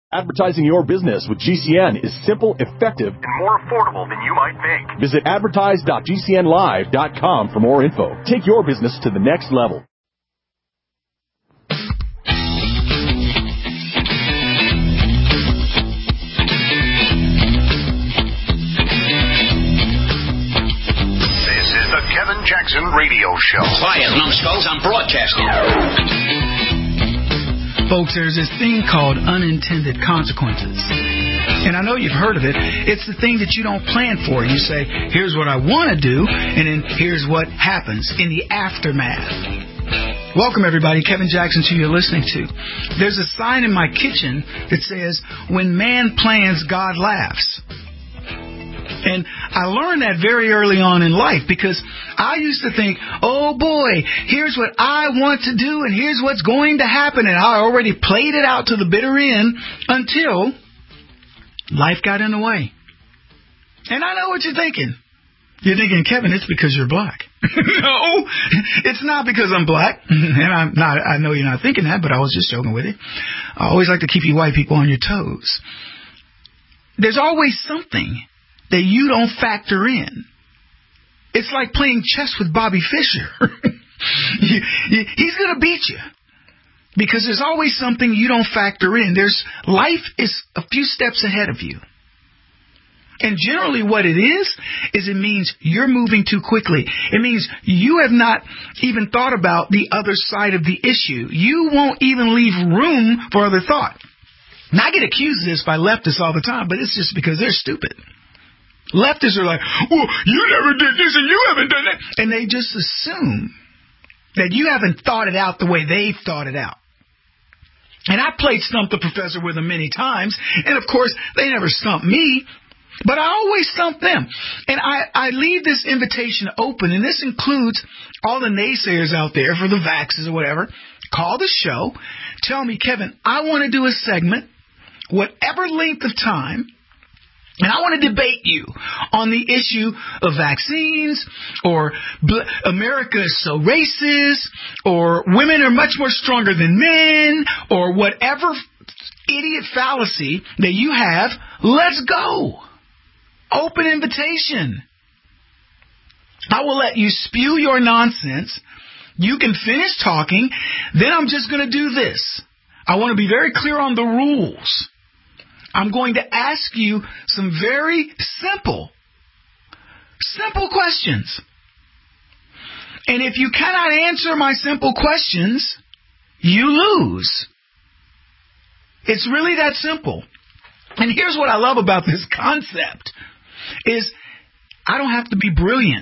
Advertising your business with GCN is simple, effective, and more affordable than you might think. Visit advertise.gcnlive.com for more info. Take your business to the next level. This is the Kevin Jackson Radio Show. Quiet, numbskulls, I'm broadcasting. Folks, there's this thing called unintended consequences. And I know you've heard of it. It's the thing that you don't plan for. You say, here's what I want to do, and then here's what happens in the aftermath. Welcome, everybody. Kevin Jackson, who you're listening to. There's a sign in my kitchen that says, when man plans, God laughs. And I learned that very early on in life because I used to think, oh boy, here's what I want to do and here's what's going to happen. And I already played it out to the bitter end until life got in the way. And I know what you're thinking. You're thinking, Kevin, it's because you're black. No, it's not because I'm black. And I'm not. I know you're not thinking that, but I was just joking with you. I always like to keep you white people on your toes. There's always something that you don't factor in. It's like playing chess with Bobby Fischer. He's going to beat you because there's always something you don't factor in. Life is a few steps ahead of you. And generally what it is it means you're moving too quickly. It means you have not even thought about the other side of the issue. You won't even leave room for other thought. Now, I get accused of this by leftists all the time, but it's just because they're stupid. Leftists are like, well, you never did this and you haven't done that. And they just assume that you haven't thought it out the way they've thought it out. And I played Stump the Professor with them many times. And, of course, they never stumped me. But I always stump them. And I leave this invitation open. And this includes all the naysayers out there for the vaxxers or whatever. Call the show. Tell me, Kevin, I want to do a segment, whatever length of time. And I want to debate you on the issue of vaccines or America is so racist or women are much more stronger than men or whatever idiot fallacy that you have. Let's go. Open invitation. I will let you spew your nonsense. You can finish talking. Then I'm just going to do this. I want to be very clear on the rules. I'm going to ask you some very simple questions. And if you cannot answer my simple questions, you lose. It's really that simple. And here's what I love about this concept is I don't have to be brilliant.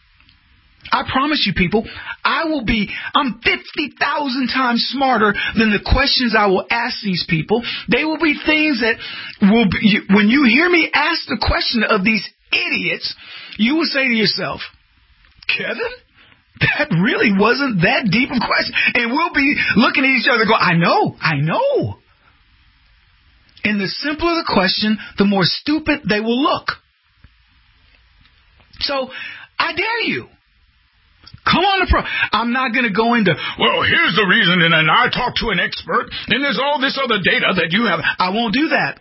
I promise you, people, I'm 50,000 times smarter than the questions I will ask these people. They will be things that will be, when you hear me ask the question of these idiots, you will say to yourself, Kevin, that really wasn't that deep of a question. And we'll be looking at each other and go, I know. And the simpler the question, the more stupid they will look. So, I dare you. Come on, I'm not going to go into, well, here's the reason, and then I talked to an expert, and there's all this other data that you have. I won't do that.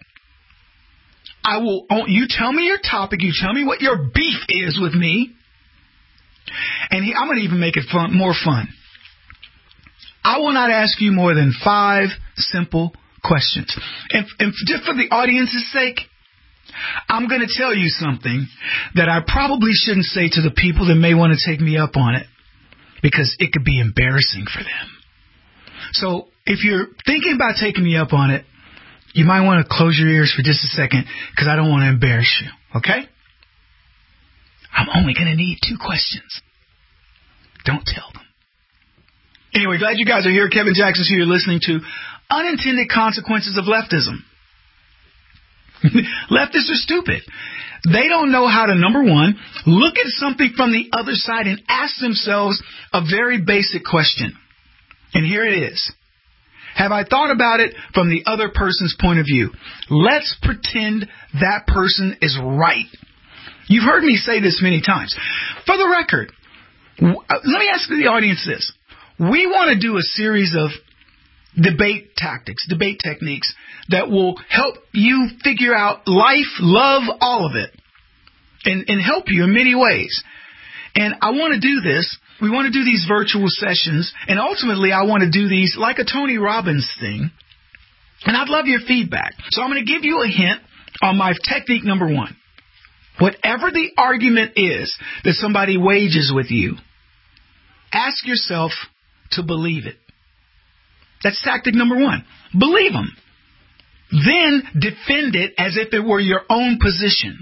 You tell me your topic, you tell me what your beef is with me, and I'm going to even make it more fun. I will not ask you more than 5 simple questions. And just for the audience's sake, I'm going to tell you something that I probably shouldn't say to the people that may want to take me up on it, because it could be embarrassing for them. So if you're thinking about taking me up on it, you might want to close your ears for just a second, because I don't want to embarrass you, okay? I'm only going to need 2 questions. Don't tell them. Anyway, glad you guys are here. Kevin Jackson, who you're listening to. Unintended consequences of leftism. Leftists are stupid. They don't know how to, number one, look at something from the other side and ask themselves a very basic question. And here it is. Have I thought about it from the other person's point of view? Let's pretend that person is right. You've heard me say this many times. For the record, let me ask the audience this. We want to do a series of debate tactics, debate techniques that will help you figure out life, love, all of it, and help you in many ways. And I want to do this. We want to do these virtual sessions, and ultimately I want to do these like a Tony Robbins thing. And I'd love your feedback. So I'm going to give you a hint on my technique number 1. Whatever the argument is that somebody wages with you, ask yourself to believe it. That's tactic number 1. Believe them. Then defend it as if it were your own position.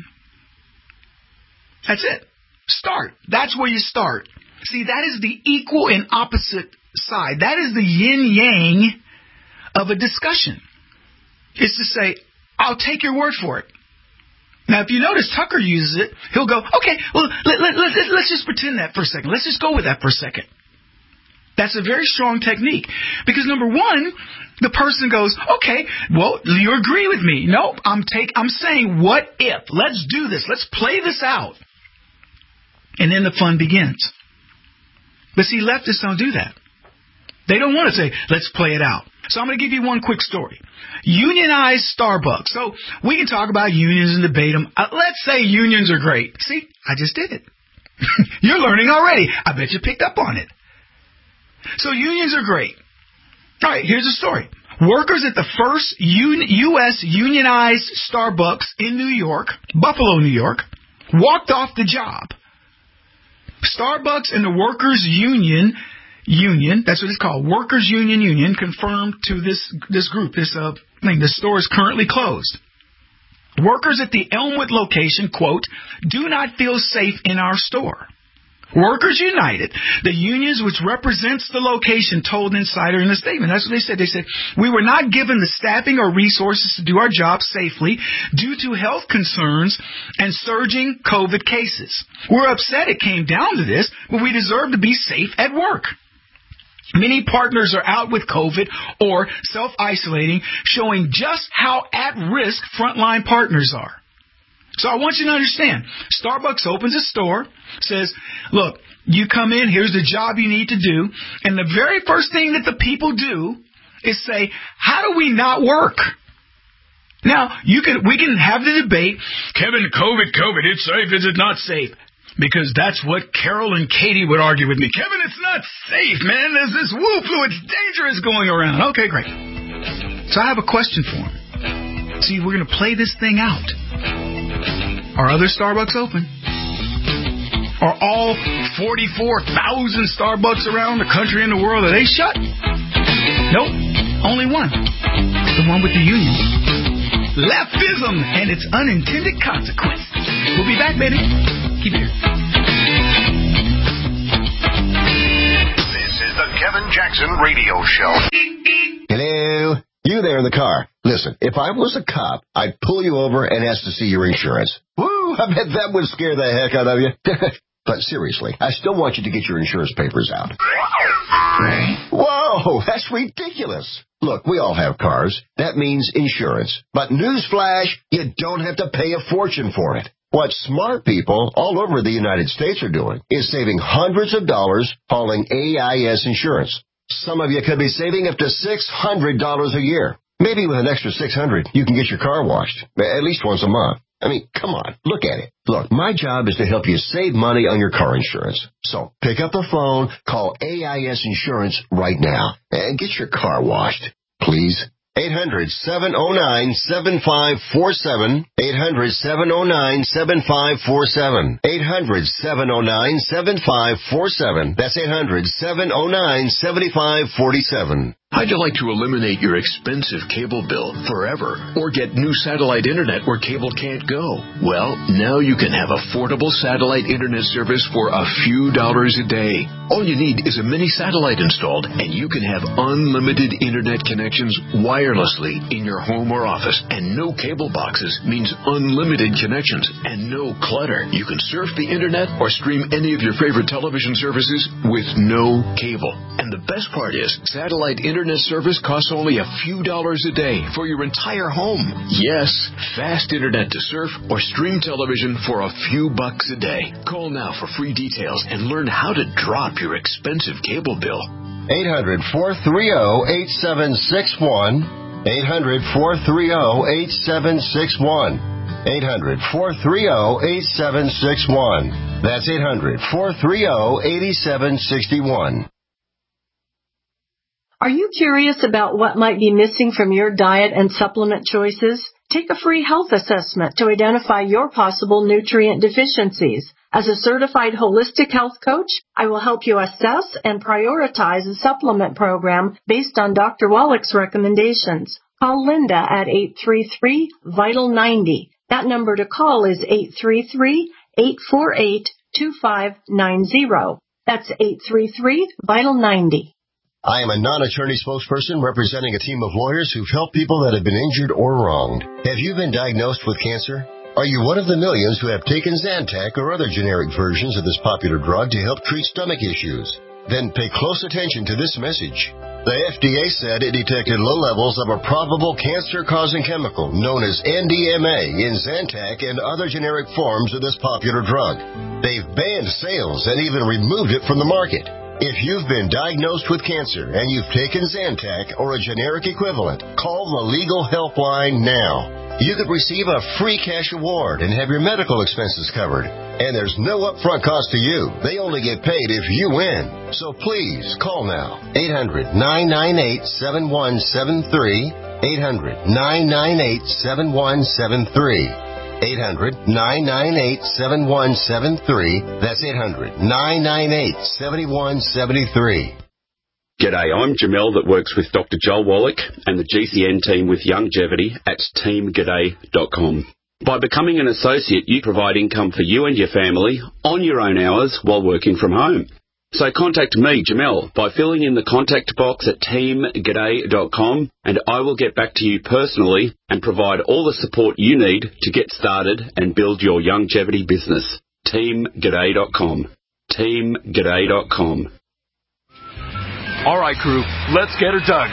That's it. Start. That's where you start. See, that is the equal and opposite side. That is the yin-yang of a discussion. It's to say, I'll take your word for it. Now, if you notice Tucker uses it, he'll go, okay, well, let's just pretend that for a second. Let's just go with that for a second. That's a very strong technique. Because number 1, the person goes, okay, well, you agree with me. Nope, I'm saying, what if? Let's do this. Let's play this out. And then the fun begins. But see, leftists don't do that. They don't want to say, let's play it out. So I'm going to give you one quick story. Unionized Starbucks. So we can talk about unions and debate them. Let's say unions are great. See, I just did it. You're learning already. I bet you picked up on it. So unions are great. All right, here's the story. Workers at the first U.S. unionized Starbucks in New York, Buffalo, New York, walked off the job. Starbucks and the Workers Union, that's what it's called, Workers Union, confirmed to this group, this thing. The store is currently closed. Workers at the Elmwood location, quote, do not feel safe in our store. Workers United, the unions which represents the location, told Insider in a statement. That's what they said. They said, we were not given the staffing or resources to do our job safely due to health concerns and surging COVID cases. We're upset it came down to this, but we deserve to be safe at work. Many partners are out with COVID or self-isolating, showing just how at risk frontline partners are. So I want you to understand, Starbucks opens a store, says, look, you come in, here's the job you need to do. And the very first thing that the people do is say, how do we not work? Now, we can have the debate, Kevin, COVID, it's safe, is it not safe? Because that's what Carol and Katie would argue with me. Kevin, it's not safe, man. There's this woo flu, it's dangerous going around. Okay, great. So I have a question for them. See, we're going to play this thing out. Are other Starbucks open? Are all 44,000 Starbucks around the country and the world, are they shut? Nope. Only one. The one with the union. Leftism and its unintended consequences. We'll be back, baby. Keep it here. This is the Kevin Jackson Radio Show. Hello? You there in the car. Listen, if I was a cop, I'd pull you over and ask to see your insurance. Woo, I bet that would scare the heck out of you. But seriously, I still want you to get your insurance papers out. Whoa, that's ridiculous. Look, we all have cars. That means insurance. But newsflash, you don't have to pay a fortune for it. What smart people all over the United States are doing is saving hundreds of dollars hauling AIS insurance. Some of you could be saving up to $600 a year. Maybe with an extra $600, you can get your car washed, at least once a month. I mean, come on, look at it. Look, my job is to help you save money on your car insurance. So pick up the phone, call AIS Insurance right now, and get your car washed, please. 800-709-7547. 800-709-7547. 800-709-7547. That's 800-709-7547. How'd you like to eliminate your expensive cable bill forever or get new satellite internet where cable can't go? Well, now you can have affordable satellite internet service for a few dollars a day. All you need is a mini satellite installed and you can have unlimited internet connections wirelessly in your home or office. And no cable boxes means unlimited connections and no clutter. You can surf the internet or stream any of your favorite television services with no cable. And the best part is, satellite internet service costs only a few dollars a day for your entire home. Yes, fast internet to surf or stream television for a few bucks a day. Call now for free details and learn how to drop your expensive cable bill. 800-430-8761. 800-430-8761. 800-430-8761. That's 800-430-8761. Are you curious about what might be missing from your diet and supplement choices? Take a free health assessment to identify your possible nutrient deficiencies. As a certified holistic health coach, I will help you assess and prioritize a supplement program based on Dr. Wallach's recommendations. Call Linda at 833-VITAL-90. That number to call is 833-848-2590. That's 833-VITAL-90. I am a non-attorney spokesperson representing a team of lawyers who've helped people that have been injured or wronged. Have you been diagnosed with cancer? Are you one of the millions who have taken Zantac or other generic versions of this popular drug to help treat stomach issues? Then pay close attention to this message. The FDA said it detected low levels of a probable cancer-causing chemical known as NDMA in Zantac and other generic forms of this popular drug. They've banned sales and even removed it from the market. If you've been diagnosed with cancer and you've taken Zantac or a generic equivalent, call the legal helpline now. You could receive a free cash award and have your medical expenses covered. And there's no upfront cost to you. They only get paid if you win. So please, call now. 800-998-7173. 800-998-7173. 800-998-7173. That's 800-998-7173. G'day, I'm Jamel that works with Dr. Joel Wallach and the GCN team with Longevity at teamg'day.com. By becoming an associate, you provide income for you and your family on your own hours while working from home. So contact me, Jamel, by filling in the contact box at teamg'day.com, and I will get back to you personally and provide all the support you need to get started and build your longevity business. teamg'day.com. teamg'day.com. All right, crew, let's get her dug.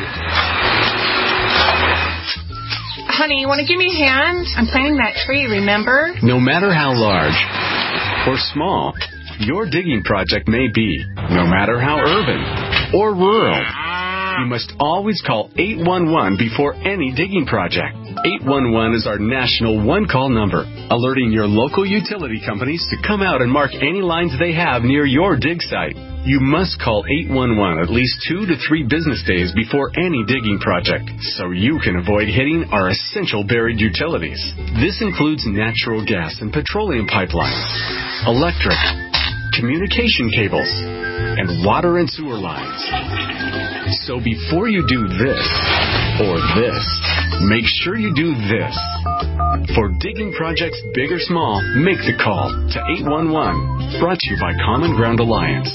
Honey, you want to give me a hand? I'm planting that tree, remember? No matter how large or small your digging project may be, no matter how urban or rural, you must always call 811 before any digging project. 811 is our national one-call number, alerting your local utility companies to come out and mark any lines they have near your dig site. You must call 811 at least 2 to 3 business days before any digging project, so you can avoid hitting our essential buried utilities. This includes natural gas and petroleum pipelines, electric, communication cables, and water and sewer lines. So before you do this or this, make sure you do this. For digging projects big or small, make the call to 811. Brought to you by Common Ground Alliance.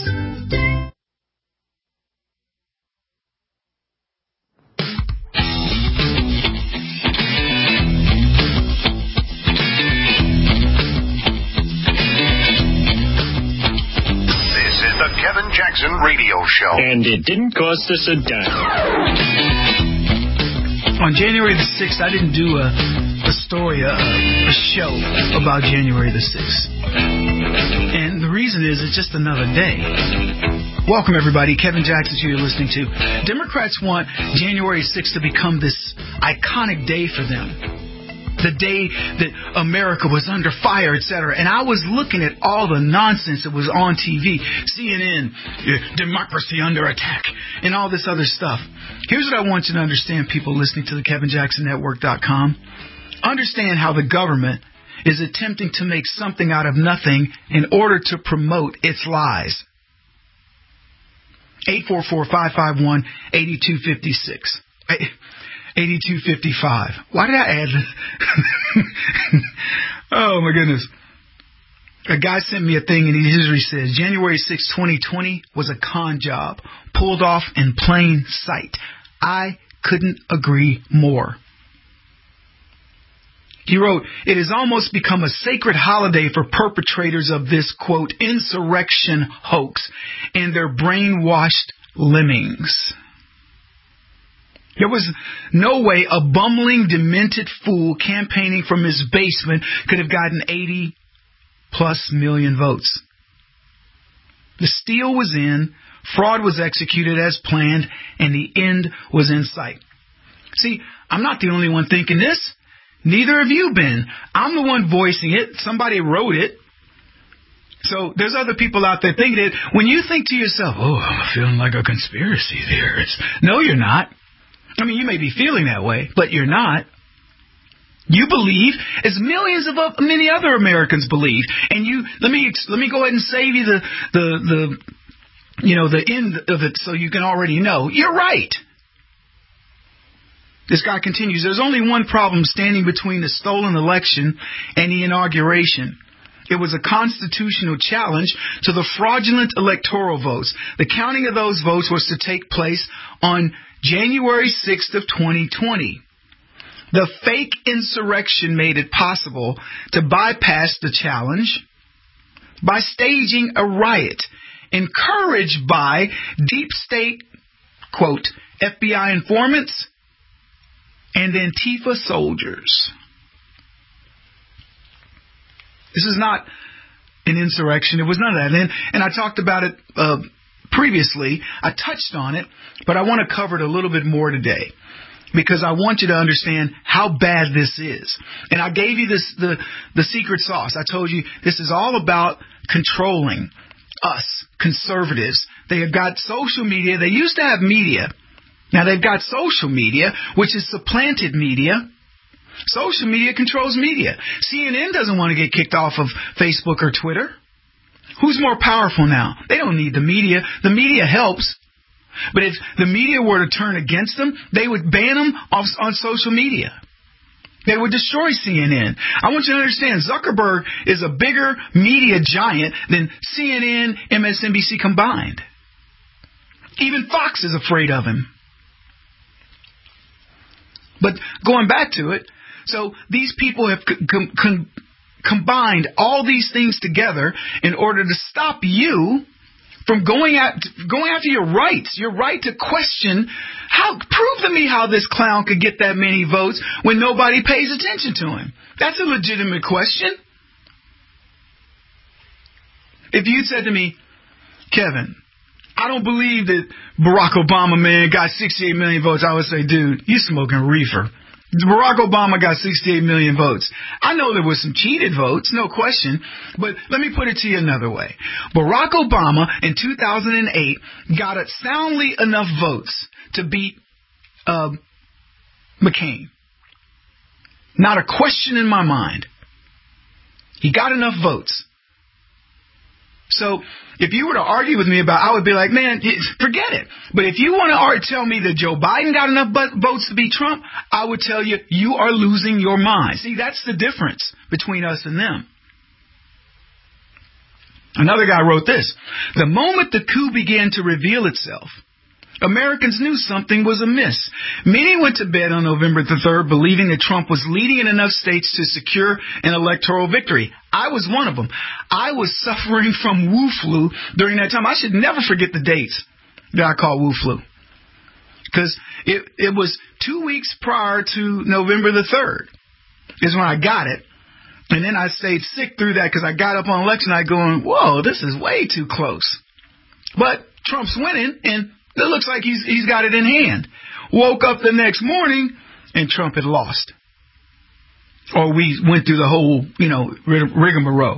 Kevin Jackson Radio Show. And it didn't cost us a dime. On January the 6th, I didn't do a story, a show about January the 6th. And the reason is it's just another day. Welcome, everybody. Kevin Jackson, who you're listening to. Democrats want January 6th to become this iconic day for them. The day that America was under fire, etc. And I was looking at all the nonsense that was on TV, CNN, democracy under attack, and all this other stuff. Here's what I want you to understand, people listening to the KevinJacksonNetwork.com. Understand how the government is attempting to make something out of nothing in order to promote its lies. 844-551-8256. 8255. Why did I add this? Oh, my goodness. A guy sent me a thing, and he says, January 6, 2020 was a con job, pulled off in plain sight. I couldn't agree more. He wrote, it has almost become a sacred holiday for perpetrators of this, quote, insurrection hoax and their brainwashed lemmings. There was no way a bumbling, demented fool campaigning from his basement could have gotten 80+ million votes. The steel was in, Fraud was executed as planned, and the end was in sight. See, I'm not the only one thinking this. Neither have you been. I'm the one voicing it. Somebody wrote it. So there's other people out there thinking it. When you think to yourself, oh, I'm feeling like a conspiracy theorist. No, you're not. I mean, you may be feeling that way, but you're not. You believe, as millions of many other Americans believe, and let me go ahead and save you the end of it, so you can already know you're right. This guy continues. There's only one problem standing between the stolen election and the inauguration. It was a constitutional challenge to the fraudulent electoral votes. The counting of those votes was to take place on January 6th of 2020. The fake insurrection made it possible to bypass the challenge by staging a riot encouraged by deep state, quote, FBI informants and Antifa soldiers. This is not an insurrection. It was none of that. And I talked about it previously. I touched on it, but I want to cover it a little bit more today because I want you to understand how bad this is. And I gave you the secret sauce. I told you this is all about controlling us, conservatives. They have got social media. They used to have media. Now they've got social media, which is supplanted media. Social media controls media. CNN doesn't want to get kicked off of Facebook or Twitter. Who's more powerful now? They don't need the media. The media helps. But if the media were to turn against them, they would ban them on social media. They would destroy CNN. I want you to understand, Zuckerberg is a bigger media giant than CNN, MSNBC combined. Even Fox is afraid of him. But going back to it, so these people have combined all these things together in order to stop you from going after your rights, your right to question. Prove to me how this clown could get that many votes when nobody pays attention to him. That's a legitimate question. If you said to me, Kevin, I don't believe that Barack Obama, man, got 68 million votes, I would say, dude, you smoking reefer. Barack Obama got 68 million votes. I know there was some cheated votes, no question, but let me put it to you another way. Barack Obama in 2008 got soundly enough votes to beat McCain. Not a question in my mind. He got enough votes. So if you were to argue with me I would be like, man, forget it. But if you want to tell me that Joe Biden got enough votes to beat Trump, I would tell you, you are losing your mind. See, that's the difference between us and them. Another guy wrote this. The moment the coup began to reveal itself, Americans knew something was amiss. Many went to bed on November the 3rd believing that Trump was leading in enough states to secure an electoral victory. I was one of them. I was suffering from Wu flu during that time. I should never forget the dates that I call Wu flu. Because it was 2 weeks prior to November the 3rd is when I got it. And then I stayed sick through that because I got up on election night going, whoa, this is way too close. But Trump's winning, and it looks like he's got it in hand. Woke up the next morning, and Trump had lost. Or we went through the whole, rigmarole.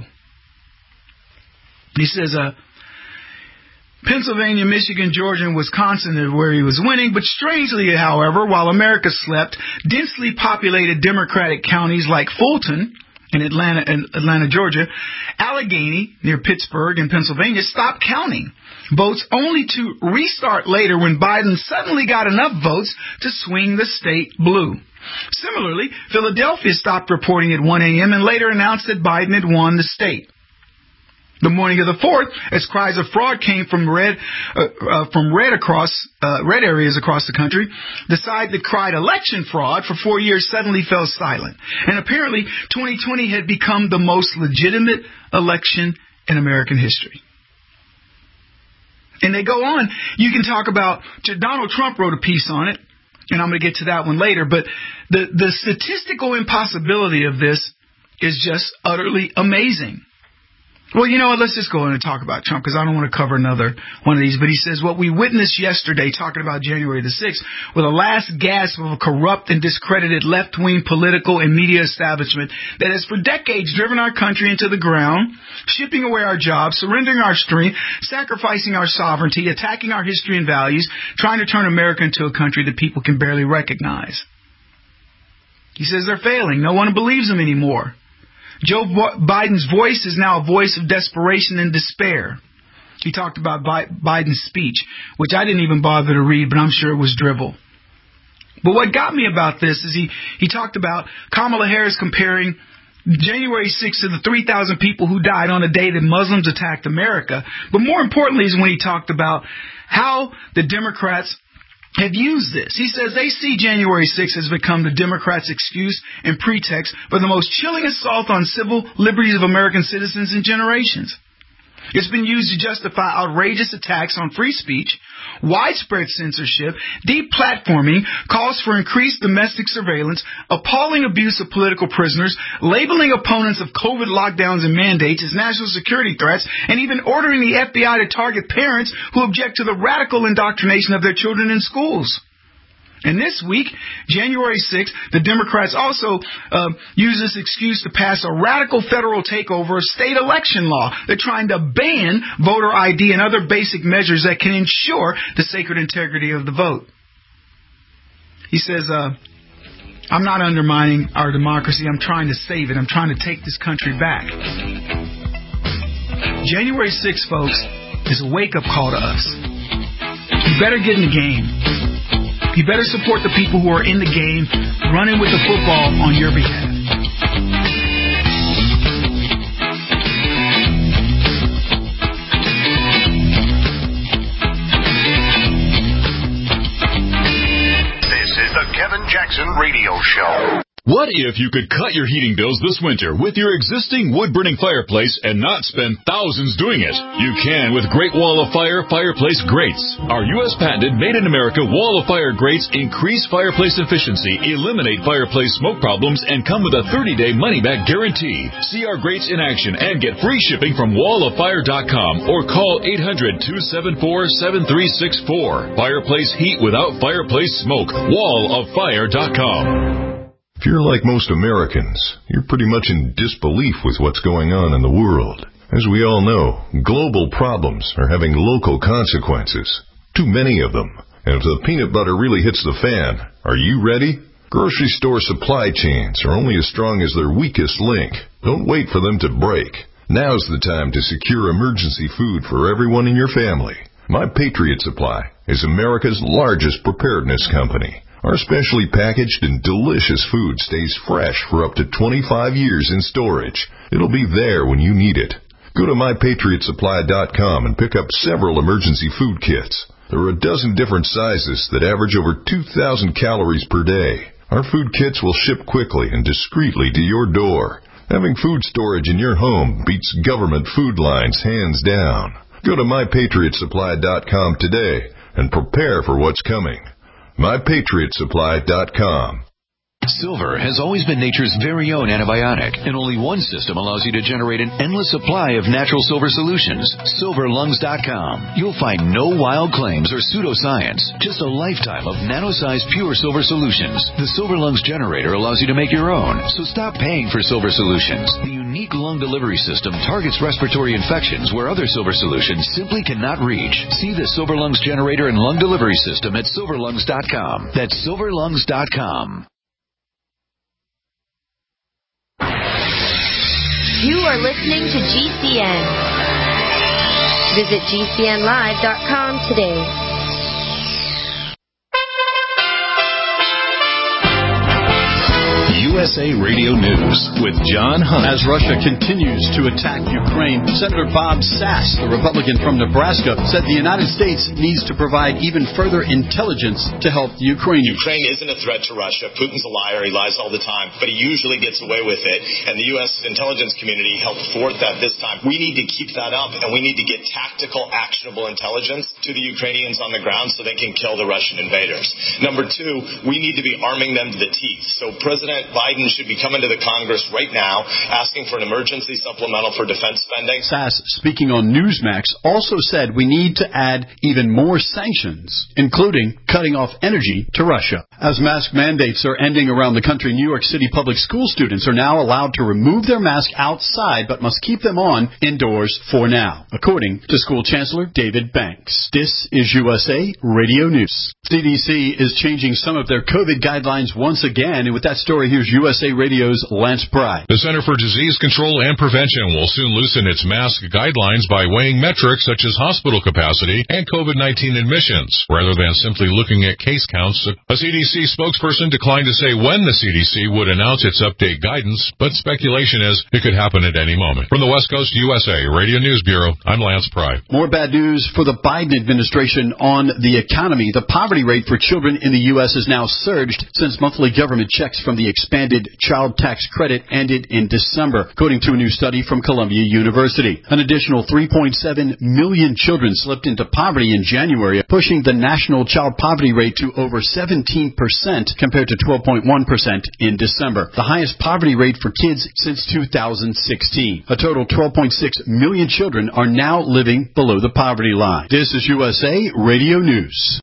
He says, Pennsylvania, Michigan, Georgia, and Wisconsin are where he was winning. But strangely, however, while America slept, densely populated Democratic counties like Fulton in Atlanta, Georgia, Allegheny, near Pittsburgh in Pennsylvania, stopped counting votes only to restart later when Biden suddenly got enough votes to swing the state blue. Similarly, Philadelphia stopped reporting at 1 a.m. and later announced that Biden had won the state. The morning of the 4th, as cries of fraud came from red areas across the country, the side that cried election fraud for 4 years suddenly fell silent. And apparently, 2020 had become the most legitimate election in American history. And they go on. You can talk about, Donald Trump wrote a piece on it, and I'm going to get to that one later, but the statistical impossibility of this is just utterly amazing. Well, you know what? Let's just go in and talk about Trump because I don't want to cover another one of these. But he says what we witnessed yesterday, talking about January the 6th, were the last gasp of a corrupt and discredited left-wing political and media establishment that has for decades driven our country into the ground, shipping away our jobs, surrendering our strength, sacrificing our sovereignty, attacking our history and values, trying to turn America into a country that people can barely recognize. He says they're failing. No one believes him anymore. Joe Biden's voice is now a voice of desperation and despair. He talked about Biden's speech, which I didn't even bother to read, but I'm sure it was drivel. But what got me about this is he talked about Kamala Harris comparing January 6th to the 3,000 people who died on the day that Muslims attacked America. But more importantly is when he talked about how the Democrats have used this. He says they see January 6th has become the Democrats' excuse and pretext for the most chilling assault on civil liberties of American citizens in generations. It's been used to justify outrageous attacks on free speech, widespread censorship, deplatforming, calls for increased domestic surveillance, appalling abuse of political prisoners, labeling opponents of COVID lockdowns and mandates as national security threats, and even ordering the FBI to target parents who object to the radical indoctrination of their children in schools. And this week, January 6th, the Democrats also use this excuse to pass a radical federal takeover of state election law. They're trying to ban voter ID and other basic measures that can ensure the sacred integrity of the vote. He says, I'm not undermining our democracy. I'm trying to save it. I'm trying to take this country back. January 6th, folks, is a wake-up call to us. You better get in the game. You better support the people who are in the game, running with the football on your behalf. This is the Kevin Jackson Radio Show. What if you could cut your heating bills this winter with your existing wood-burning fireplace and not spend thousands doing it? You can with Great Wall of Fire fireplace grates. Our U.S. patented made-in-America Wall of Fire grates increase fireplace efficiency, eliminate fireplace smoke problems, and come with a 30-day money-back guarantee. See our grates in action and get free shipping from walloffire.com or call 800-274-7364. Fireplace heat without fireplace smoke. walloffire.com. If you're like most Americans, you're pretty much in disbelief with what's going on in the world. As we all know, global problems are having local consequences. Too many of them. And if the peanut butter really hits the fan, are you ready? Grocery store supply chains are only as strong as their weakest link. Don't wait for them to break. Now's the time to secure emergency food for everyone in your family. My Patriot Supply is America's largest preparedness company. Our specially packaged and delicious food stays fresh for up to 25 years in storage. It'll be there when you need it. Go to MyPatriotSupply.com and pick up several emergency food kits. There are a dozen different sizes that average over 2,000 calories per day. Our food kits will ship quickly and discreetly to your door. Having food storage in your home beats government food lines hands down. Go to MyPatriotSupply.com today and prepare for what's coming. MyPatriotSupply.com. Silver has always been nature's very own antibiotic, and only one system allows you to generate an endless supply of natural silver solutions. SilverLungs.com. You'll find no wild claims or pseudoscience, just a lifetime of nano-sized pure silver solutions. The Silver Lungs generator allows you to make your own, so stop paying for silver solutions. The unique lung delivery system targets respiratory infections where other silver solutions simply cannot reach. See the Silver Lungs generator and lung delivery system at SilverLungs.com. That's SilverLungs.com. You are listening to GCN. Visit GCNlive.com today. USA Radio News with John Hunt. As Russia continues to attack Ukraine, Senator Bob Sass, the Republican from Nebraska, said the United States needs to provide even further intelligence to help the Ukrainians. Ukraine isn't a threat to Russia. Putin's a liar. He lies all the time, but he usually gets away with it. And the U.S. intelligence community helped thwart that this time. We need to keep that up, and we need to get tactical, actionable intelligence to the Ukrainians on the ground so they can kill the Russian invaders. Number two, we need to be arming them to the teeth. So President Biden Biden should be coming to the Congress right now asking for an emergency supplemental for defense spending. Sass, speaking on Newsmax, also said we need to add even more sanctions, including cutting off energy to Russia. As mask mandates are ending around the country, New York City public school students are now allowed to remove their mask outside but must keep them on indoors for now, according to School Chancellor David Banks. This is USA Radio News. CDC is changing some of their COVID guidelines once again, and with that story, here's USA Radio's Lance Pry. The Center for Disease Control and Prevention will soon loosen its mask guidelines by weighing metrics such as hospital capacity and COVID-19 admissions, rather than simply looking at case counts. A CDC spokesperson declined to say when the CDC would announce its update guidance, but speculation is it could happen at any moment. From the West Coast USA Radio News Bureau, I'm Lance Pry. More bad news for the Biden administration on the economy. The poverty rate for children in the U.S. has now surged since monthly government checks from the expanded child tax credit ended in December, according to a new study from Columbia University. An additional 3.7 million children slipped into poverty in January, pushing the national child poverty rate to over 17% compared to 12.1% in December, the highest poverty rate for kids since 2016. A total 12.6 million children are now living below the poverty line. This is USA Radio News.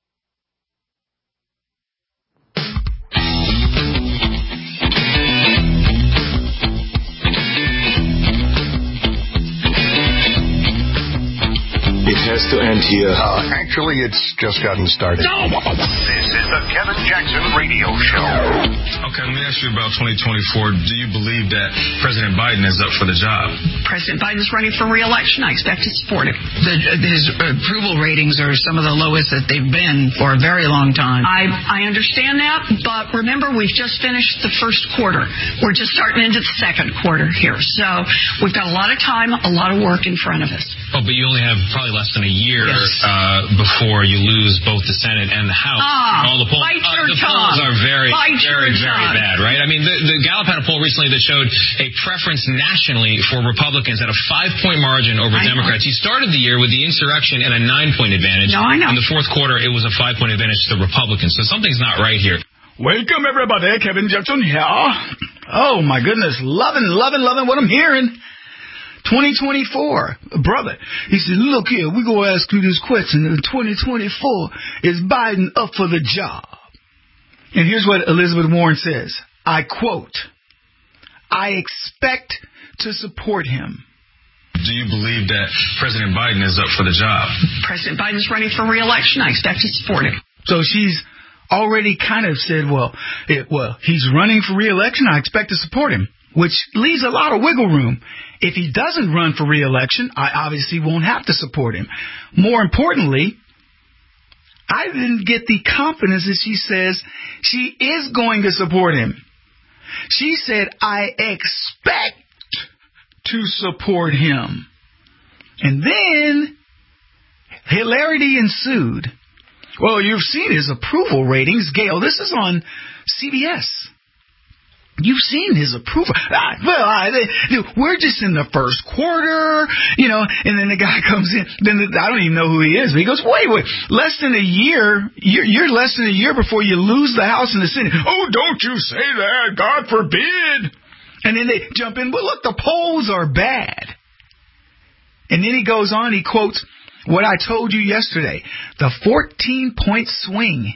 It has to end here. Actually, it's just gotten started. This is the Kevin Jackson Radio Show. Okay, let me ask you about 2024. Do you believe that President Biden is up for the job? President Biden is running for re-election. I expect to support him. His approval ratings are some of the lowest that they've been for a very long time. I understand that, but remember, we've just finished the first quarter. We're just starting into the second quarter here. So we've got a lot of time, a lot of work in front of us. Oh, but you only have probably less than a year before you lose both the Senate and the House. All the polls, polls are very bad, right? I mean, the Gallup had a poll recently that showed a preference nationally for Republicans at a 5-point margin over Democrats. You started the year with the insurrection and a 9-point advantage. No, I know. In the fourth quarter, it was a 5-point advantage to the Republicans. So something's not right here. Welcome, everybody. Kevin Jackson here. Oh, my goodness. Loving what I'm hearing. 2024. Brother, he said, look here, we're going to ask you this question. In 2024, is Biden up for the job? And here's what Elizabeth Warren says. I quote, I expect to support him. Do you believe that President Biden is up for the job? President Biden is running for re-election. I expect to support him. So she's already kind of said, well, he's running for re-election. I expect to support him, which leaves a lot of wiggle room. If he doesn't run for re-election, I obviously won't have to support him. More importantly, I didn't get the confidence that she says she is going to support him. She said, I expect to support him. And then hilarity ensued. Well, you've seen his approval ratings. Gail, this is on CBS. You've seen his approval. We're just in the first quarter, and then the guy comes in. Then I don't even know who he is. But he goes, wait, less than a year. You're less than a year before you lose the House and the Senate. Oh, don't you say that. God forbid. And then they jump in. Well, look, the polls are bad. And then he goes on. He quotes what I told you yesterday. The 14-point swing.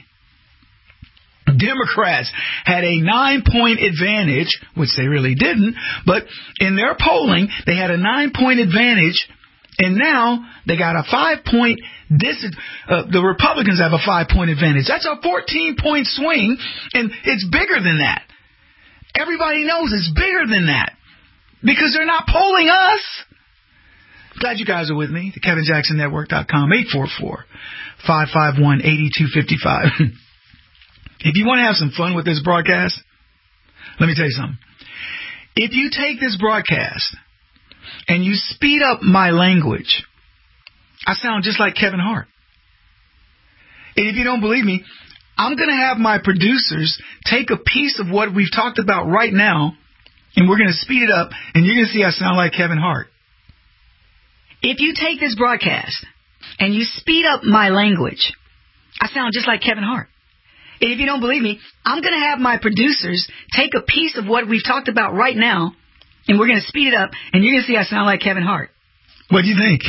Democrats had a 9-point advantage, which they really didn't, but in their polling, they had a 9-point advantage, and now they got a 5-point the Republicans have a 5-point advantage. That's a 14-point swing, and it's bigger than that. Everybody knows it's bigger than that because they're not polling us. Glad you guys are with me. The KevinJacksonNetwork.com, 844-551-8255. If you want to have some fun with this broadcast, let me tell you something. If you take this broadcast and you speed up my language, I sound just like Kevin Hart. And if you don't believe me, I'm going to have my producers take a piece of what we've talked about right now, and we're going to speed it up, and you're going to see I sound like Kevin Hart. If you take this broadcast and you speed up my language, I sound just like Kevin Hart. if you don't believe me, I'm going to have my producers take a piece of what we've talked about right now, and we're going to speed it up, and you're going to see I sound like Kevin Hart. What do you think?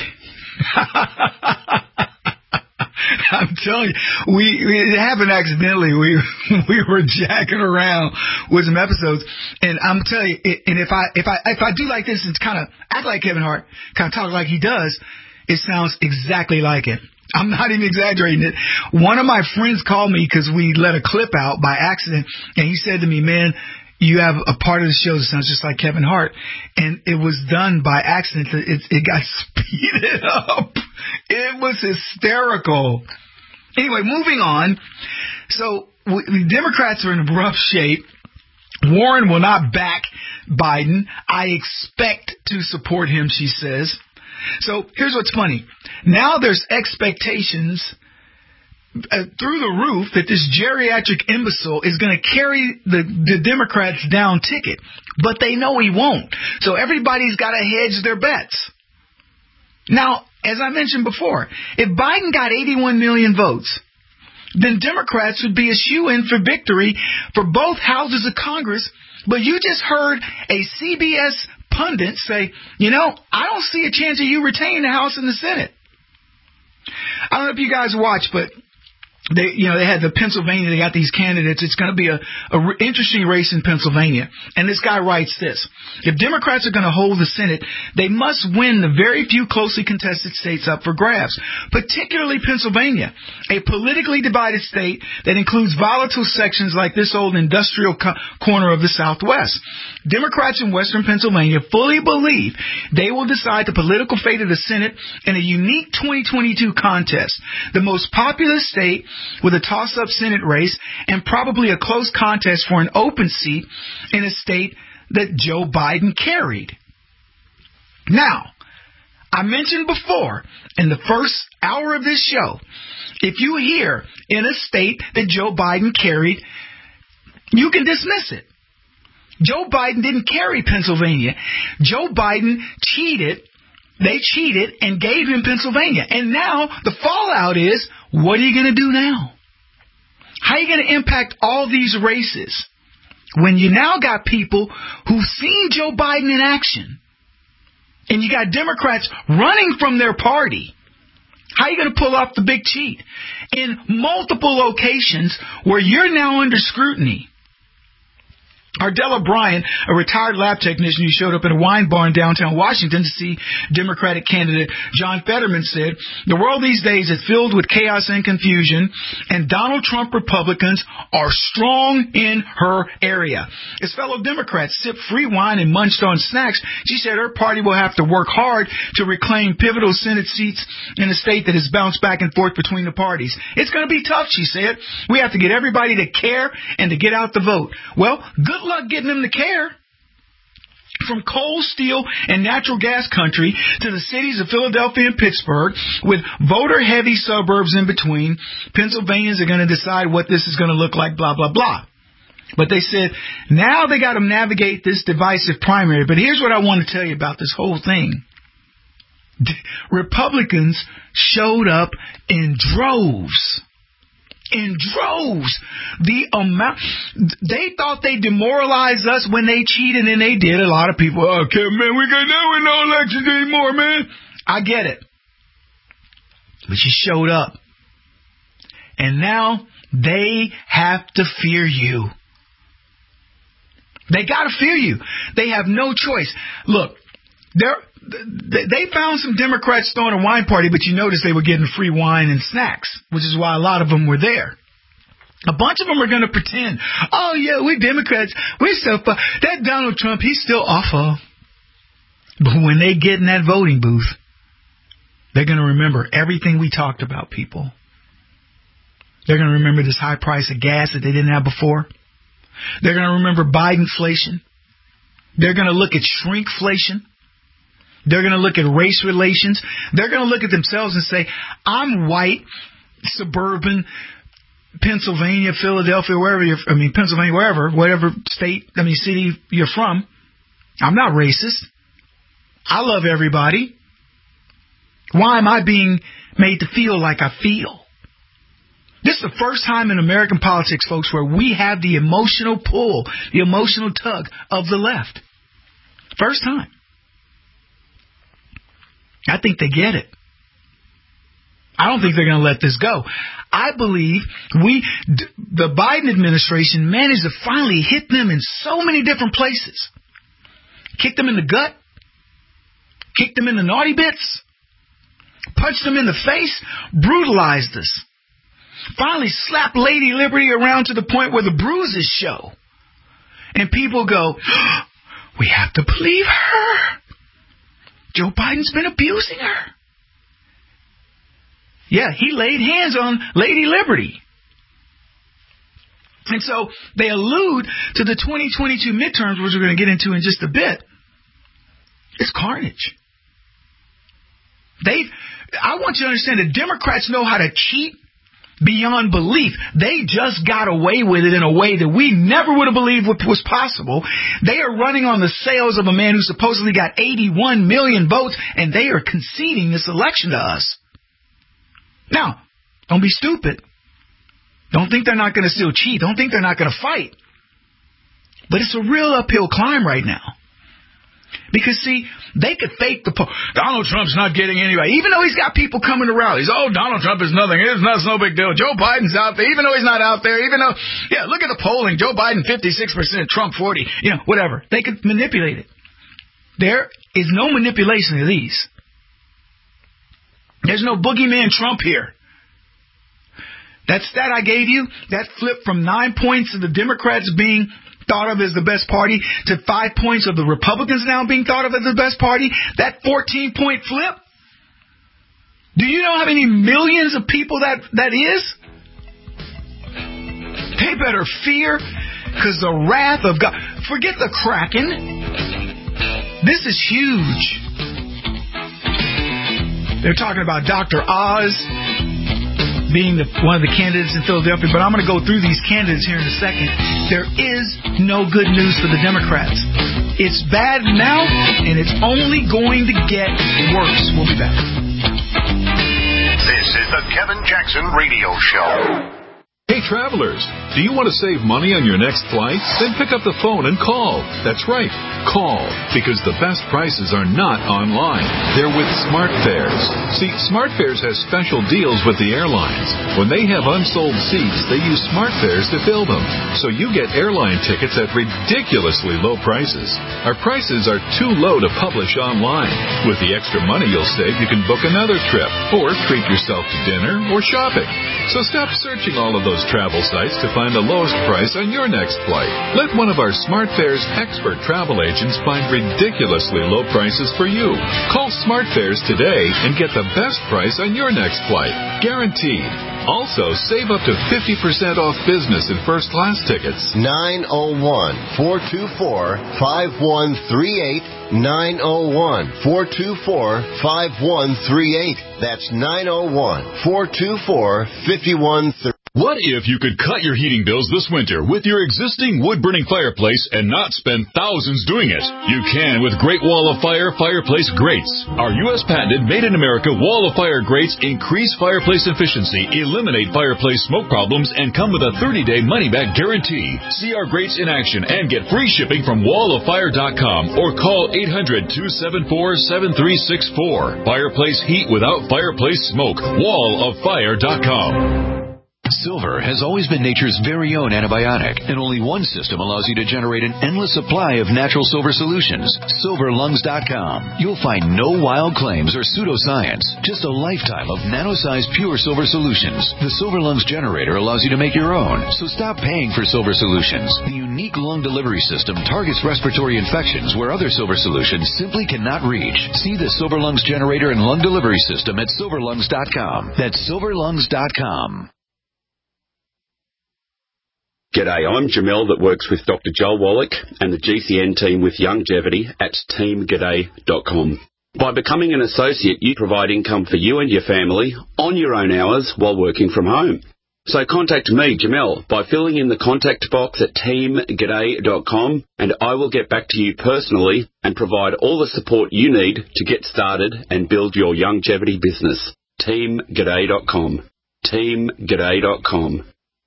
I'm telling you, it happened accidentally. We were jacking around with some episodes, and I'm telling you, and if I do like this and kind of act like Kevin Hart, kind of talk like he does, it sounds exactly like it. I'm not even exaggerating it. One of my friends called me because we let a clip out by accident, and he said to me, "Man, you have a part of the show that sounds just like Kevin Hart," and it was done by accident. It got speeded up. It was hysterical. Anyway, moving on. So the Democrats are in rough shape. Warren will not back Biden. I expect to support him, she says. So here's what's funny. Now there's expectations through the roof that this geriatric imbecile is going to carry the Democrats down ticket. But they know he won't. So everybody's got to hedge their bets. Now, as I mentioned before, if Biden got 81 million votes, then Democrats would be a shoo-in for victory for both houses of Congress. But you just heard a CBS pundit say, I don't see a chance of you retaining the House and the Senate. I don't know if you guys watch, but they had the Pennsylvania, they got these candidates. It's going to be a interesting race in Pennsylvania. And this guy writes this: if Democrats are going to hold the Senate, they must win the very few closely contested states up for grabs, particularly Pennsylvania, a politically divided state that includes volatile sections like this old industrial corner of the Southwest. Democrats in Western Pennsylvania fully believe they will decide the political fate of the Senate in a unique 2022 contest, the most populous state with a toss-up Senate race and probably a close contest for an open seat in a state that Joe Biden carried. Now, I mentioned before in the first hour of this show, if you hear in a state that Joe Biden carried, you can dismiss it. Joe Biden didn't carry Pennsylvania. Joe Biden cheated. They cheated and gave him Pennsylvania. And now the fallout is, what are you going to do now? How are you going to impact all these races when you now got people who've seen Joe Biden in action and you got Democrats running from their party? How are you going to pull off the big cheat in multiple locations where you're now under scrutiny? Ardella Bryan, a retired lab technician who showed up in a wine bar in downtown Washington to see Democratic candidate John Fetterman, said, the world these days is filled with chaos and confusion, and Donald Trump Republicans are strong in her area. As fellow Democrats sipped free wine and munched on snacks, she said her party will have to work hard to reclaim pivotal Senate seats in a state that has bounced back and forth between the parties. It's going to be tough, she said. We have to get everybody to care and to get out the vote. Well, good luck getting them to care. From coal, steel, and natural gas country to the cities of Philadelphia and Pittsburgh, with voter-heavy suburbs in between, Pennsylvanians are going to decide what this is going to look like, blah, blah, blah. But they said, now they got to navigate this divisive primary. But here's what I want to tell you about this whole thing. Republicans showed up in droves. In droves. The amount, they thought they demoralized us when they cheated, and they did. A lot of people, okay, man, we got no elections anymore, man. I get it. But you showed up. And now they have to fear you. They got to fear you. They have no choice. Look, they found some Democrats throwing a wine party, but you notice they were getting free wine and snacks, which is why a lot of them were there. A bunch of them are going to pretend, oh, yeah, we're Democrats. We're so far. That Donald Trump, he's still awful. But when they get in that voting booth, they're going to remember everything we talked about, people. They're going to remember this high price of gas that they didn't have before. They're going to remember Bidenflation. They're going to look at shrinkflation. They're going to look at race relations. They're going to look at themselves and say, I'm white, suburban, Pennsylvania, Philadelphia, Pennsylvania, whatever state, city you're from. I'm not racist. I love everybody. Why am I being made to feel like I feel? This is the first time in American politics, folks, where we have the emotional pull, the emotional tug of the left. First time. I think they get it. I don't think they're going to let this go. I believe the Biden administration managed to finally hit them in so many different places. Kicked them in the gut. Kicked them in the naughty bits. Punched them in the face. Brutalized us. Finally slapped Lady Liberty around to the point where the bruises show. And people go, we have to believe her. Joe Biden's been abusing her. Yeah, he laid hands on Lady Liberty. And so they allude to the 2022 midterms, which we're going to get into in just a bit. It's carnage. I want you to understand that Democrats know how to cheat beyond belief. They just got away with it in a way that we never would have believed was possible. They are running on the sales of a man who supposedly got 81 million votes, and they are conceding this election to us. Now, don't be stupid. Don't think they're not going to still cheat. Don't think they're not going to fight. But it's a real uphill climb right now. Because, see, they could fake the poll. Donald Trump's not getting anybody. Even though he's got people coming to rallies. Oh, Donald Trump is nothing. It's no big deal. Joe Biden's out there. Even though he's not out there. Even though, look at the polling. Joe Biden, 56%. Trump, 40%. Whatever. They could manipulate it. There is no manipulation of these. There's no boogeyman Trump here. That stat I gave you, that flipped from 9 points of the Democrats being thought of as the best party to 5 points of the Republicans now being thought of as the best party. That 14-point flip. Do you know how many millions of people that is? They better fear, because the wrath of God. Forget the Kraken. This is huge. They're talking about Dr. Oz being one of the candidates in Philadelphia, but I'm going to go through these candidates here in a second. There is no good news for the Democrats. It's bad now, and it's only going to get worse. We'll be back. This is the Kevin Jackson Radio Show. Hey, travelers, do you want to save money on your next flight? Then pick up the phone and call. That's right, call, because the best prices are not online. They're with SmartFares. See, SmartFares has special deals with the airlines. When they have unsold seats, they use SmartFares to fill them. So you get airline tickets at ridiculously low prices. Our prices are too low to publish online. With the extra money you'll save, you can book another trip or treat yourself to dinner or shopping. So stop searching all of those travel sites to find the lowest price on your next flight. Let one of our SmartFares expert travel agents find ridiculously low prices for you. Call SmartFares today and get the best price on your next flight. Guaranteed. Also, save up to 50% off business and first class tickets. 901-424-5138. 901-424-5138. That's 901-424-5138. What if you could cut your heating bills this winter with your existing wood-burning fireplace and not spend thousands doing it? You can with Great Wall of Fire fireplace grates. Our U.S. patented made-in-America Wall of Fire grates increase fireplace efficiency, eliminate fireplace smoke problems, and come with a 30-day money-back guarantee. See our grates in action and get free shipping from walloffire.com or call 800-274-7364. Fireplace heat without fireplace smoke. walloffire.com. Silver has always been nature's very own antibiotic, and only one system allows you to generate an endless supply of natural silver solutions. SilverLungs.com. You'll find no wild claims or pseudoscience, just a lifetime of nano-sized pure silver solutions. The Silver Lungs generator allows you to make your own, so stop paying for silver solutions. The unique lung delivery system targets respiratory infections where other silver solutions simply cannot reach. See the Silver Lungs generator and lung delivery system at SilverLungs.com. That's SilverLungs.com. G'day, I'm Jamel that works with Dr. Joel Wallach and the GCN team with Longevity at teamg'day.com. By becoming an associate, you provide income for you and your family on your own hours while working from home. So contact me, Jamel, by filling in the contact box at teamg'day.com, and I will get back to you personally and provide all the support you need to get started and build your longevity business. teamg'day.com. teamg'day.com.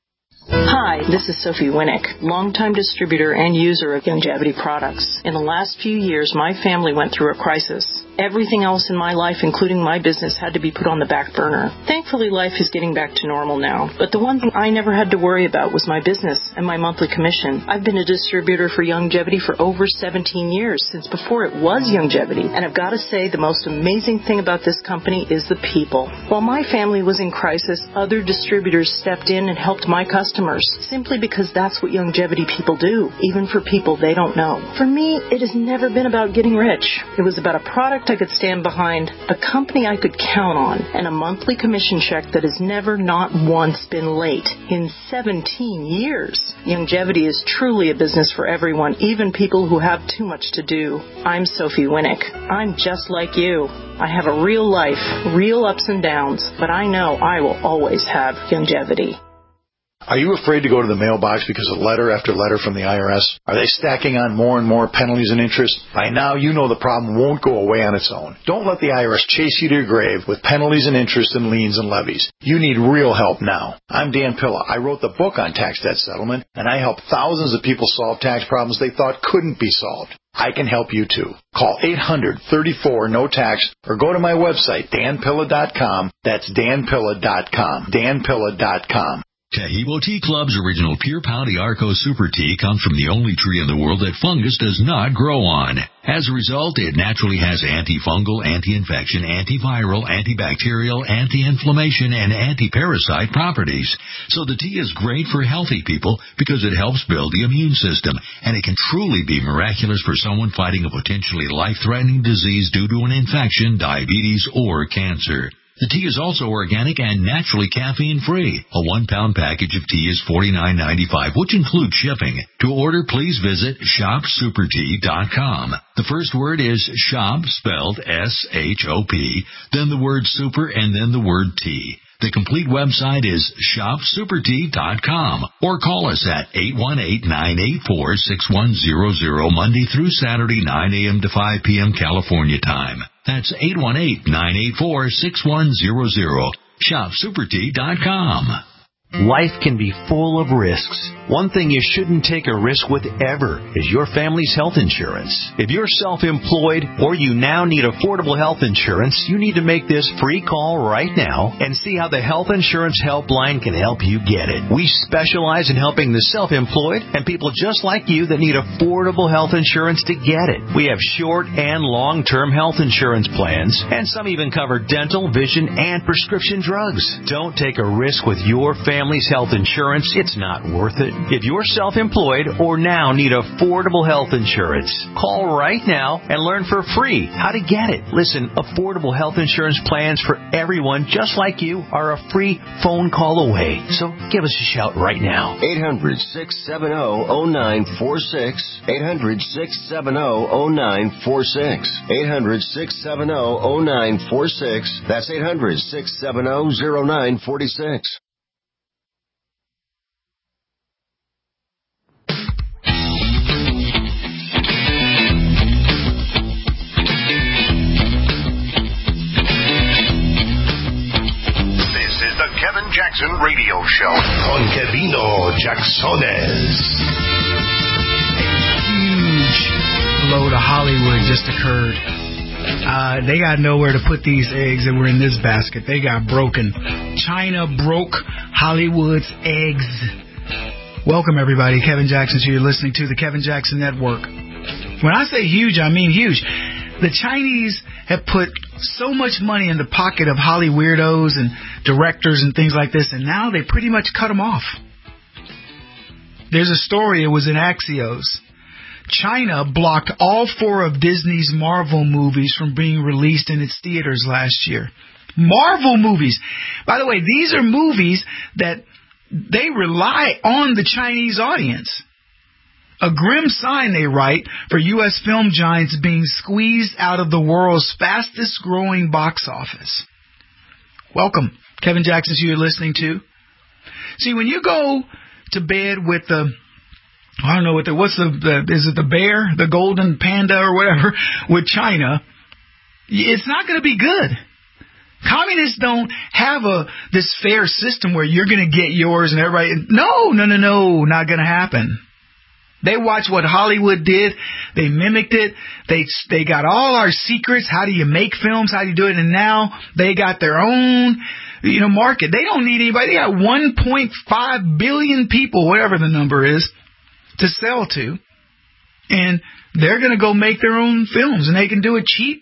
Hi, this is Sophie Winnick, longtime distributor and user of Youngevity products. In the last few years, my family went through a crisis. Everything else in my life, including my business, had to be put on the back burner. Thankfully, life is getting back to normal now. But the one thing I never had to worry about was my business and my monthly commission. I've been a distributor for Youngevity for over 17 years, since before it was Youngevity. And I've got to say, the most amazing thing about this company is the people. While my family was in crisis, other distributors stepped in and helped my customers, simply because that's what Youngevity people do, even for people they don't know. For me, it has never been about getting rich. It was about a product I could stand behind, a company I could count on, and a monthly commission check that has never, not once, been late in 17 years. Youngevity is truly a business for everyone, even people who have too much to do. I'm Sophie Winnick. I'm just like you. I have a real life, real ups and downs, but I know I will always have Youngevity. Are you afraid to go to the mailbox because of letter after letter from the IRS? Are they stacking on more and more penalties and interest? By now, you know the problem won't go away on its own. Don't let the IRS chase you to your grave with penalties and interest and liens and levies. You need real help now. I'm Dan Pilla. I wrote the book on tax debt settlement, and I help thousands of people solve tax problems they thought couldn't be solved. I can help you too. Call 800-34-NO-TAX or go to my website, danpilla.com. That's danpilla.com. danpilla.com. Taheebo Tea Club's original Pure Pouty Arco Super Tea comes from the only tree in the world that fungus does not grow on. As a result, it naturally has antifungal, anti-infection, antiviral, antibacterial, anti-inflammation, and anti-parasite properties. So the tea is great for healthy people because it helps build the immune system, and it can truly be miraculous for someone fighting a potentially life-threatening disease due to an infection, diabetes, or cancer. The tea is also organic and naturally caffeine-free. A 1-pound package of tea is $49.95, which includes shipping. To order, please visit shopsupertea.com. The first word is shop, spelled S-H-O-P, then the word super, and then the word tea. The complete website is shopsupertea.com or call us at 818-984-6100 Monday through Saturday, 9 a.m. to 5 p.m. California time. That's 818-984-6100. shopsupertea.com. Life can be full of risks. One thing you shouldn't take a risk with ever is your family's health insurance. If you're self-employed or you now need affordable health insurance, you need to make this free call right now and see how the Health Insurance Helpline can help you get it. We specialize in helping the self-employed and people just like you that need affordable health insurance to get it. We have short and long-term health insurance plans, and some even cover dental, vision, and prescription drugs. Don't take a risk with your family's health insurance. It's not worth it. If you're self-employed or now need affordable health insurance, call right now and learn for free how to get it. Listen, affordable health insurance plans for everyone just like you are a free phone call away. So give us a shout right now. 800-670-0946. 800-670-0946. 800-670-0946. That's 800-670-0946. Kevin Jackson Radio Show con Kevino Jacksones. Huge blow to Hollywood just occurred. They got nowhere to put these eggs that were in this basket. They got broken. China broke Hollywood's eggs. Welcome, everybody. Kevin Jackson. So you're listening to the Kevin Jackson Network. When I say huge, I mean huge. The Chinese have put so much money in the pocket of Holly weirdos and directors and things like this, and now they pretty much cut them off. There's a story, it was in Axios. China blocked all 4 of Disney's Marvel movies from being released in its theaters last year. Marvel movies. By the way, these are movies that they rely on the Chinese audience. A grim sign, they write, for U.S. film giants being squeezed out of the world's fastest growing box office. Welcome. Kevin Jackson, who you're listening to. See, when you go to bed with the, I don't know what is it the bear, the golden panda or whatever, with China, it's not going to be good. Communists don't have this fair system where you're going to get yours and everybody. No, not going to happen. They watched what Hollywood did. They mimicked it. They got all our secrets. How do you make films? How do you do it? And now they got their own, market. They don't need anybody. They got 1.5 billion people, whatever the number is, to sell to. And they're going to go make their own films, and they can do it cheap.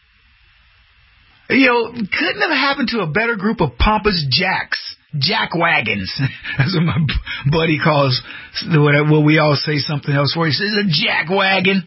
Couldn't have happened to a better group of pompous jacks. Jackwagons. That's what my buddy calls what we all say something else for. He says a jackwagon.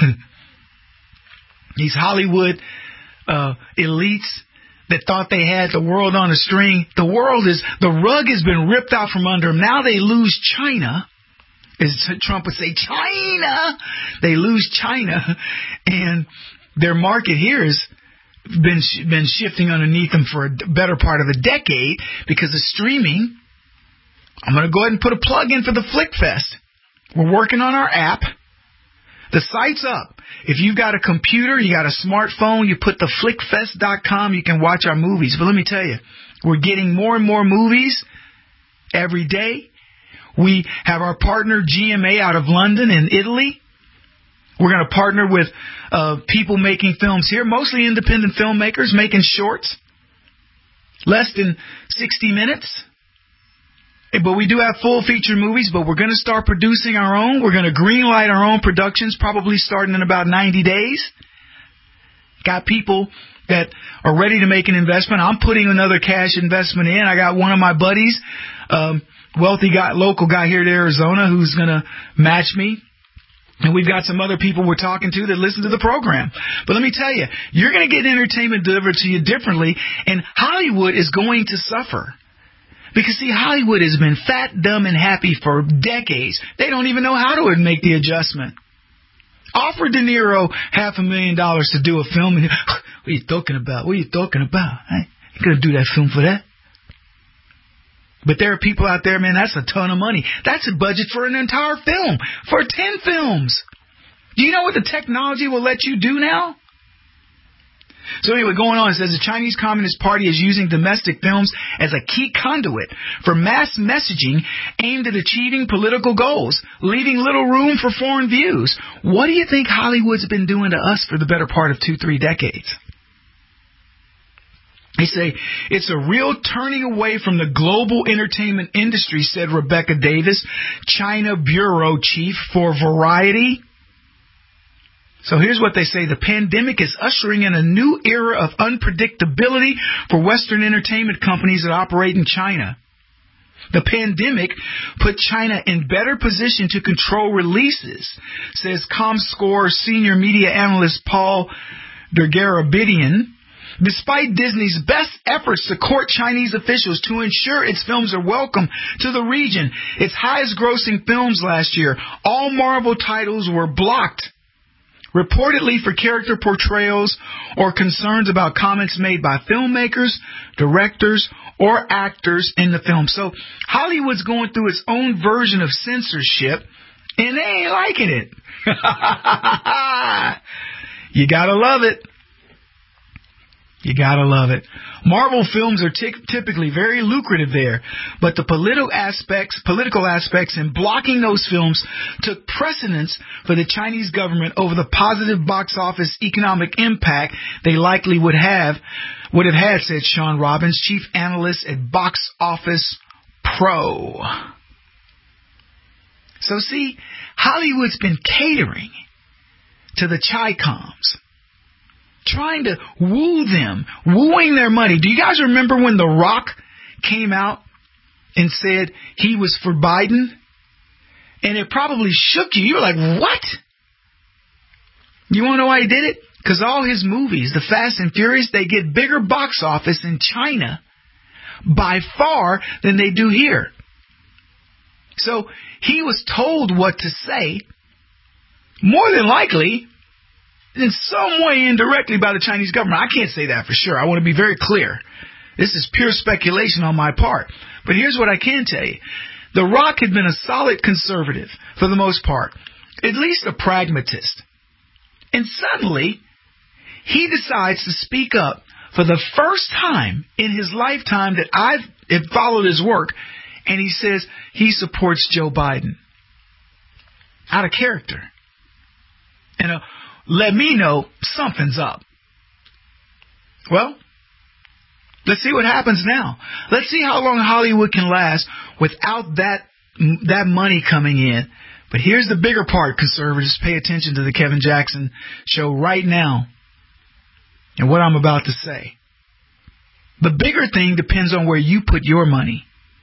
These Hollywood elites that thought they had the world on a string. The rug has been ripped out from under them. Now they lose China. As Trump would say, China. They lose China, and their market here has been shifting underneath them for a better part of a decade because of streaming. I'm going to go ahead and put a plug in for the FlickFest. We're working on our app. The site's up. If you've got a computer, you got a smartphone, you put the flickfest.com, you can watch our movies. But let me tell you, we're getting more and more movies every day. We have our partner GMA out of London and Italy. We're going to partner with people making films here, mostly independent filmmakers making shorts, less than 60 minutes. But we do have full feature movies, but we're going to start producing our own. We're going to greenlight our own productions, probably starting in about 90 days. Got people that are ready to make an investment. I'm putting another cash investment in. I got one of my buddies, wealthy guy, local guy here in Arizona, who's going to match me. And we've got some other people we're talking to that listen to the program. But let me tell you, you're going to get entertainment delivered to you differently, and Hollywood is going to suffer. Because, see, Hollywood has been fat, dumb, and happy for decades. They don't even know how to make the adjustment. Offer De Niro $500,000 to do a film, and what are you talking about? What are you talking about? I ain't going to do that film for that. But there are people out there, man, that's a ton of money. That's a budget for an entire film, for 10 films. Do you know what the technology will let you do now? So anyway, going on, it says the Chinese Communist Party is using domestic films as a key conduit for mass messaging aimed at achieving political goals, leaving little room for foreign views. What do you think Hollywood's been doing to us for the better part of 2-3 decades? They say, it's a real turning away from the global entertainment industry, said Rebecca Davis, China Bureau Chief for Variety. So here's what they say. The pandemic is ushering in a new era of unpredictability for Western entertainment companies that operate in China. The pandemic put China in better position to control releases, says ComScore senior media analyst Paul Dergarabedian. Despite Disney's best efforts to court Chinese officials to ensure its films are welcome to the region, its highest grossing films last year, all Marvel titles were blocked, reportedly for character portrayals or concerns about comments made by filmmakers, directors, or actors in the film. So Hollywood's going through its own version of censorship, and they ain't liking it. You gotta love it. You gotta love it. Marvel films are typically very lucrative there, but the political aspects in blocking those films took precedence for the Chinese government over the positive box office economic impact they likely would have had, said Sean Robbins, chief analyst at Box Office Pro. So see, Hollywood's been catering to the Chi-Coms, trying to woo them, wooing their money. Do you guys remember when The Rock came out and said he was for Biden? And it probably shook you. You were like, what? You want to know why he did it? Because all his movies, The Fast and Furious, they get bigger box office in China by far than they do here. So he was told what to say, more than likely, in some way indirectly by the Chinese government. I can't say that for sure. I want to be very clear. This is pure speculation on my part. But here's what I can tell you. The Rock had been a solid conservative for the most part, at least a pragmatist. And suddenly, he decides to speak up for the first time in his lifetime that I've followed his work, and he says he supports Joe Biden. Out of character. And let me know something's up. Well, let's see what happens now. Let's see how long Hollywood can last without that money coming in. But here's the bigger part, conservatives. Pay attention to the Kevin Jackson Show right now and what I'm about to say. The bigger thing depends on where you put your money.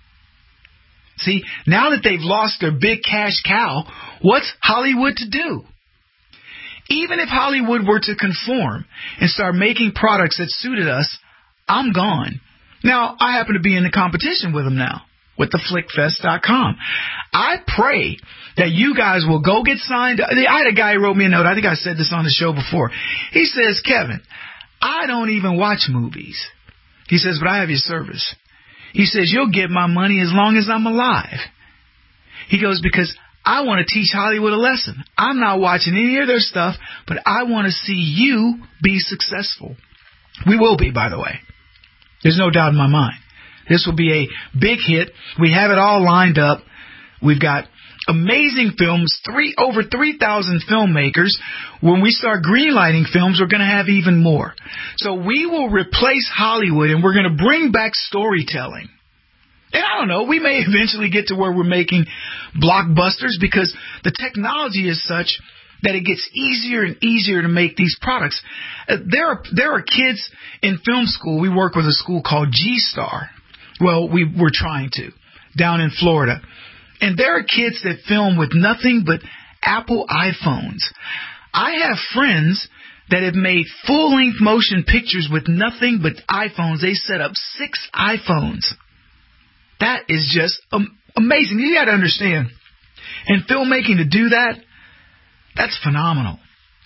See, now that they've lost their big cash cow, what's Hollywood to do? Even if Hollywood were to conform and start making products that suited us, I'm gone. Now, I happen to be in the competition with them now, with the flickfest.com. I pray that you guys will go get signed. I had a guy who wrote me a note. I think I said this on the show before. He says, Kevin, I don't even watch movies. He says, but I have your service. He says, you'll get my money as long as I'm alive. He goes, because I want to teach Hollywood a lesson. I'm not watching any of their stuff, but I want to see you be successful. We will be, by the way. There's no doubt in my mind. This will be a big hit. We have it all lined up. We've got amazing films, over 3,000 filmmakers. When we start greenlighting films, we're going to have even more. So we will replace Hollywood, and we're going to bring back storytelling. And I don't know, we may eventually get to where we're making blockbusters because the technology is such that it gets easier and easier to make these products. There are kids in film school. We work with a school called G-Star. Well, we're trying to, down in Florida. And there are kids that film with nothing but Apple iPhones. I have friends that have made full-length motion pictures with nothing but iPhones. They set up 6 iPhones. That is just amazing. You got to understand, in filmmaking to do that, that's phenomenal.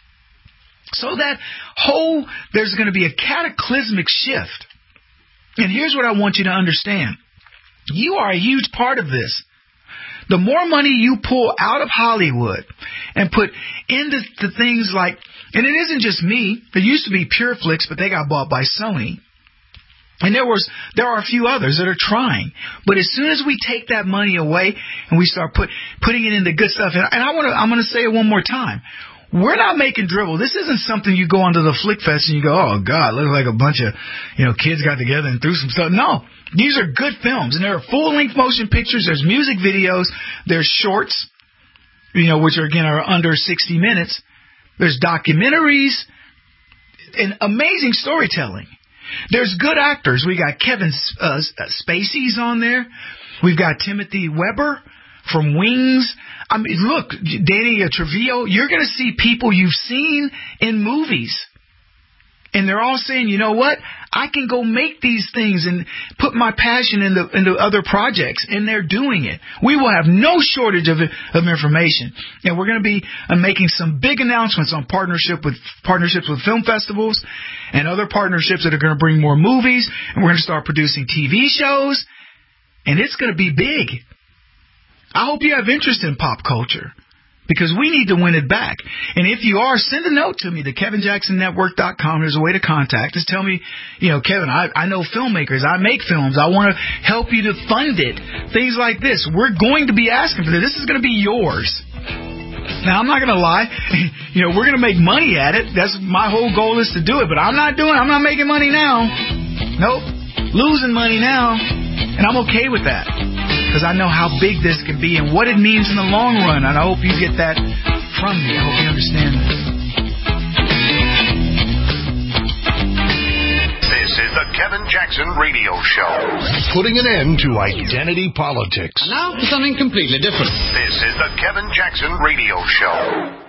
So there's going to be a cataclysmic shift. And here's what I want you to understand. You are a huge part of this. The more money you pull out of Hollywood and put into the things like, and it isn't just me. There used to be PureFlix, but they got bought by Sony. And there are a few others that are trying. But as soon as we take that money away and we start putting it into good stuff, and I'm going to say it one more time. We're not making dribble. This isn't something you go onto the Flickfest and you go, oh, God, looks like a bunch of kids got together and threw some stuff. No, these are good films. And there are full-length motion pictures. There's music videos. There's shorts, which are under 60 minutes. There's documentaries and amazing storytelling. There's good actors. We got Kevin Spacey's on there. We've got Timothy Weber from Wings. I mean, look, Danny Trevillo. You're going to see people you've seen in movies. And they're all saying, you know what? I can go make these things and put my passion into other projects. And they're doing it. We will have no shortage of information. And we're going to be making some big announcements on partnerships with film festivals and other partnerships that are going to bring more movies. And we're going to start producing TV shows. And it's going to be big. I hope you have interest in pop culture, because we need to win it back. And if you are, send a note to me, to KevinJacksonNetwork.com. There's a way to contact us. Tell me, Kevin, I know filmmakers. I make films. I want to help you to fund it. Things like this. We're going to be asking for this. This is going to be yours. Now, I'm not going to lie. We're going to make money at it. That's my whole goal, is to do it. But I'm not making money now. Nope. Losing money now. And I'm okay with that, because I know how big this can be and what it means in the long run. And I hope you get that from me. I hope you understand that. This is the Kevin Jackson Radio Show. Putting an end to identity politics. And now for something completely different. This is the Kevin Jackson Radio Show.